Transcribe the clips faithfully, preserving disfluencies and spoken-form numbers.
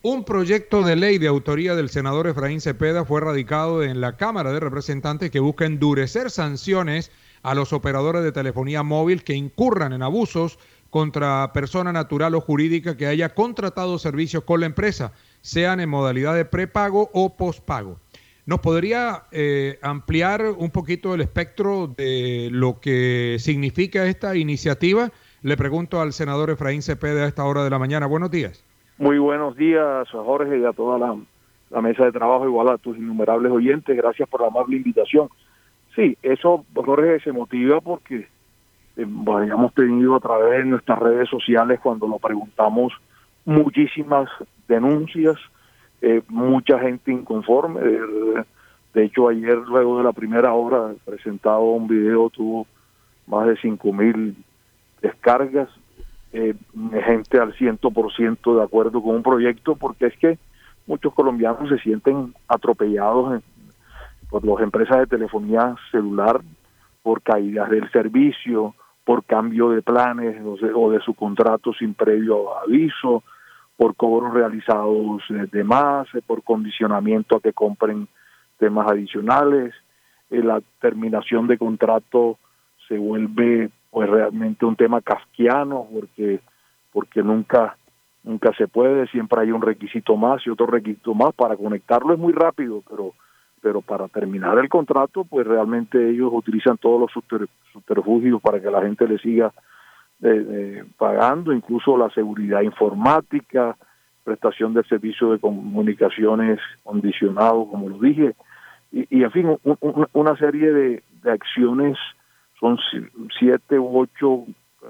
Un proyecto de ley de autoría del senador Efraín Cepeda fue radicado en la Cámara de Representantes que busca endurecer sanciones a los operadores de telefonía móvil que incurran en abusos contra persona natural o jurídica que haya contratado servicios con la empresa, sean en modalidad de prepago o pospago. ¿Nos podría eh, ampliar un poquito el espectro de lo que significa esta iniciativa? Le pregunto al senador Efraín Cepeda a esta hora de la mañana. Buenos días. Muy buenos días, Jorge, y a toda la, la mesa de trabajo, igual a tus innumerables oyentes. Gracias por la amable invitación. Sí, eso, Jorge, se motiva porque eh, bueno, hemos tenido a través de nuestras redes sociales, cuando lo preguntamos, muchísimas denuncias, eh, mucha gente inconforme. De, de hecho, ayer, luego de la primera hora, presentado un video, tuvo más de cinco mil descargas. Eh, gente al ciento por ciento de acuerdo con un proyecto, porque es que muchos colombianos se sienten atropellados en, por las empresas de telefonía celular, por caídas del servicio, por cambio de planes o de, o de su contrato sin previo aviso, por cobros realizados de, de más, eh, por condicionamiento a que compren temas adicionales. Eh, la terminación de contrato se vuelve pues realmente un tema kafkiano, porque porque nunca nunca se puede, siempre hay un requisito más y otro requisito más. Para conectarlo es muy rápido, pero pero para terminar el contrato, pues realmente ellos utilizan todos los subter, subterfugios para que la gente le siga eh, eh, pagando, incluso la seguridad informática, prestación del servicio de comunicaciones condicionado, como lo dije, y, y en fin, un, un, una serie de, de acciones. Son siete u ocho,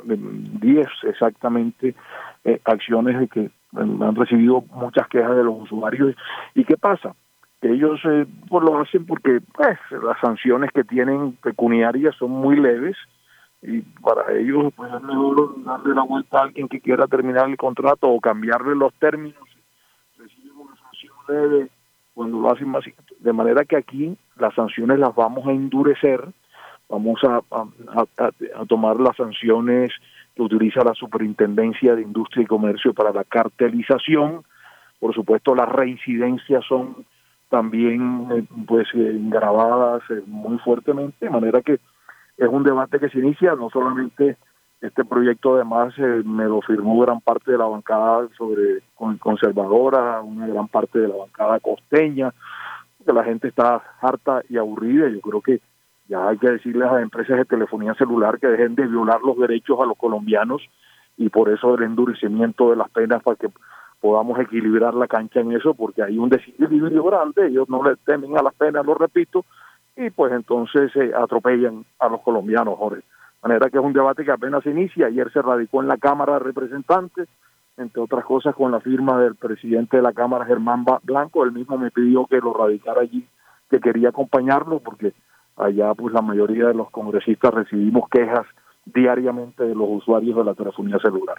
diez exactamente, eh, acciones que han recibido muchas quejas de los usuarios. ¿Y qué pasa? Que ellos eh, pues lo hacen porque pues, las sanciones que tienen pecuniarias son muy leves, y para ellos pues es mejor darle la vuelta a alguien que quiera terminar el contrato o cambiarle los términos. Reciben una sanción leve cuando lo hacen más. De manera que aquí las sanciones las vamos a endurecer. Vamos a, a, a, a tomar las sanciones que utiliza la Superintendencia de Industria y Comercio para la cartelización. Por supuesto, las reincidencias son también eh, pues eh, gravadas eh, muy fuertemente, de manera que es un debate que se inicia. No solamente este proyecto, además eh, me lo firmó gran parte de la bancada sobre conservadora, una gran parte de la bancada costeña, que la gente está harta y aburrida. Yo creo que ya hay que decirles a las empresas de telefonía celular que dejen de violar los derechos a los colombianos, y por eso el endurecimiento de las penas, para que podamos equilibrar la cancha en eso, porque hay un desequilibrio grande. Ellos no le temen a las penas, lo repito, y pues entonces eh, atropellan a los colombianos, Jorge. De manera que es un debate que apenas se inicia. Ayer se radicó en la Cámara de Representantes, entre otras cosas con la firma del presidente de la Cámara, Germán Blanco. Él mismo me pidió que lo radicara allí, que quería acompañarlo, porque allá pues la mayoría de los congresistas recibimos quejas diariamente de los usuarios de la telefonía celular.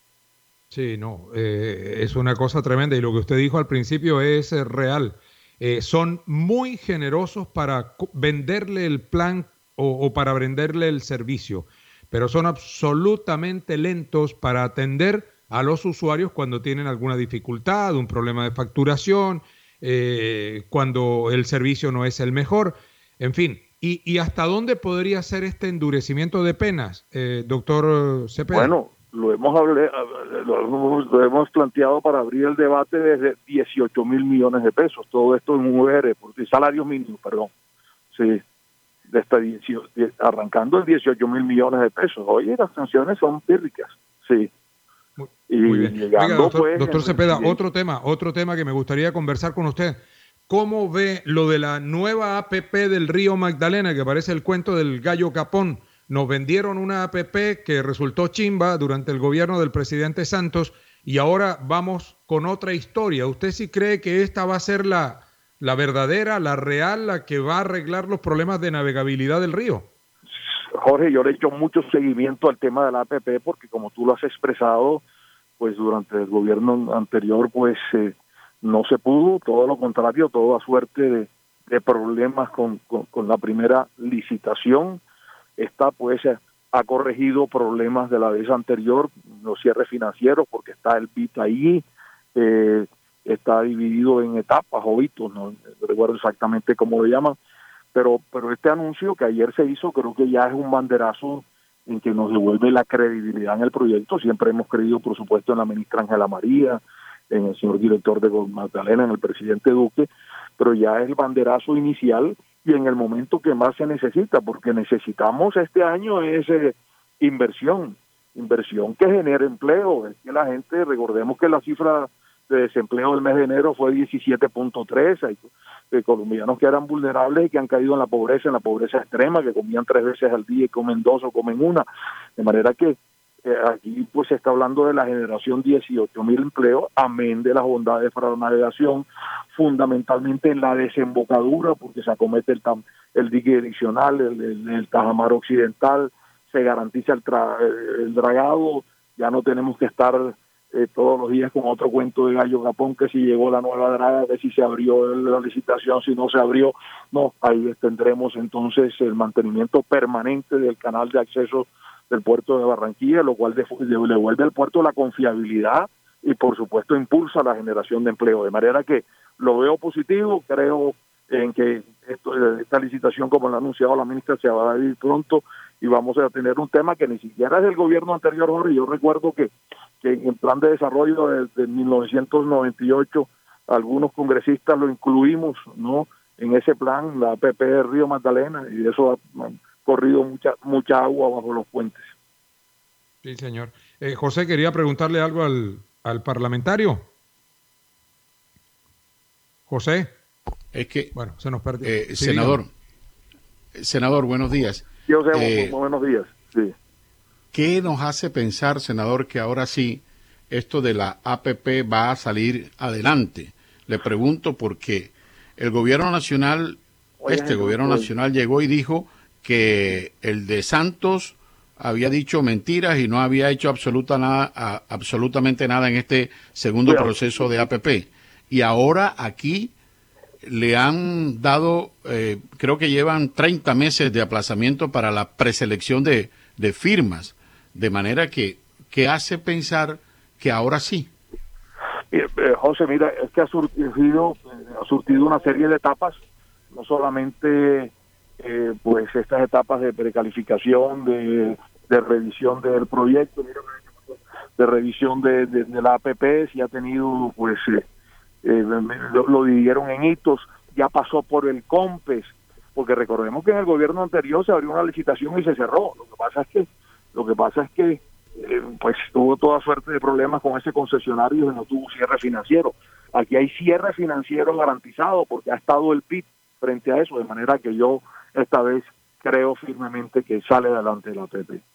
Sí, no, eh, es una cosa tremenda, y lo que usted dijo al principio es eh, real. Eh, son muy generosos para venderle el plan o, o para venderle el servicio, pero son absolutamente lentos para atender a los usuarios cuando tienen alguna dificultad, un problema de facturación, eh, cuando el servicio no es el mejor, en fin. ¿Y, y hasta dónde podría ser este endurecimiento de penas, eh, doctor Cepeda? Bueno, lo hemos, hablé, lo, hemos, lo hemos planteado para abrir el debate desde dieciocho mil millones de pesos, todo esto en U R, por salarios mínimos, perdón, sí, de esta dieciocho, arrancando en dieciocho mil millones de pesos. Oye, las sanciones son pírricas, sí. Muy, y muy bien. llegando, Oiga, doctor, pues, doctor Cepeda, otro tema, otro tema que me gustaría conversar con usted. ¿Cómo ve lo de la nueva A P P del Río Magdalena, que parece el cuento del gallo Capón? Nos vendieron una A P P que resultó chimba durante el gobierno del presidente Santos, y ahora vamos con otra historia. ¿Usted sí cree que esta va a ser la, la verdadera, la real, la que va a arreglar los problemas de navegabilidad del río? Jorge, yo le he hecho mucho seguimiento al tema de la A P P, porque como tú lo has expresado, pues durante el gobierno anterior, pues eh, no se pudo, todo lo contrario, toda suerte de, de problemas con, con, con la primera licitación. Esta pues ha corregido problemas de la vez anterior, los cierres financieros, porque está el B I T ahí, eh, está dividido en etapas o hitos, no recuerdo exactamente cómo lo llaman, pero, pero este anuncio que ayer se hizo creo que ya es un banderazo en que nos devuelve la credibilidad en el proyecto. Siempre hemos creído, por supuesto, en la ministra Ángela María, en el señor director de Magdalena, en el presidente Duque, pero ya es el banderazo inicial y en el momento que más se necesita, porque necesitamos este año es eh, inversión, inversión que genere empleo. Es que la gente, recordemos que la cifra de desempleo del mes de enero fue diecisiete punto tres, hay de colombianos que eran vulnerables y que han caído en la pobreza, en la pobreza extrema, que comían tres veces al día y comen dos o comen una, de manera que eh, aquí pues se está hablando de la generación dieciocho mil empleos, amén de las bondades para la navegación, fundamentalmente en la desembocadura, porque se acomete el, tam, el dique direccional, el, el, el Tajamar Occidental, se garantiza el, tra, el dragado, ya no tenemos que estar Eh, todos los días con otro cuento de gallo Japón, que si llegó la nueva draga, que si se abrió la licitación, si no se abrió, no, ahí tendremos entonces el mantenimiento permanente del canal de acceso del puerto de Barranquilla, lo cual le devuelve al puerto la confiabilidad y por supuesto impulsa la generación de empleo, de manera que lo veo positivo, creo en que esto, esta licitación, como lo ha anunciado la ministra, se va a ir pronto y vamos a tener un tema que ni siquiera es del gobierno anterior, Jorge. Yo recuerdo que que en el plan de desarrollo de mil novecientos noventa y ocho algunos congresistas lo incluimos, ¿no?, en ese plan, la A P P de Río Magdalena, y de eso ha corrido mucha mucha agua bajo los puentes. Sí, señor. Eh, José, quería preguntarle algo al, al parlamentario. José. Es que, bueno, se nos perdió. Eh, sí, senador, dígame. senador, buenos días. Yo sé, eh, buenos días, sí. ¿Qué nos hace pensar, senador, que ahora sí esto de la A P P va a salir adelante? Le pregunto porque el gobierno nacional, Oye, este gobierno pues, nacional llegó y dijo que el de Santos había dicho mentiras y no había hecho absoluta nada, a, absolutamente nada en este segundo sí, proceso de A P P. Y ahora aquí le han dado, eh, creo que llevan treinta meses de aplazamiento para la preselección de, de firmas. De manera que, que hace pensar que ahora sí. Eh, eh, José, mira, es que ha surtido, eh, ha surtido una serie de etapas, no solamente eh, pues estas etapas de precalificación, de, de revisión del proyecto, mira, de revisión de, de, de la A P P, si ha tenido, pues, eh, eh, lo, lo dividieron en hitos, ya pasó por el COMPES, porque recordemos que en el gobierno anterior se abrió una licitación y se cerró. Lo que pasa es que Lo que pasa es que eh, pues tuvo toda suerte de problemas con ese concesionario y no tuvo cierre financiero. Aquí hay cierre financiero garantizado porque ha estado el P I B frente a eso, de manera que yo esta vez creo firmemente que sale adelante la A P P.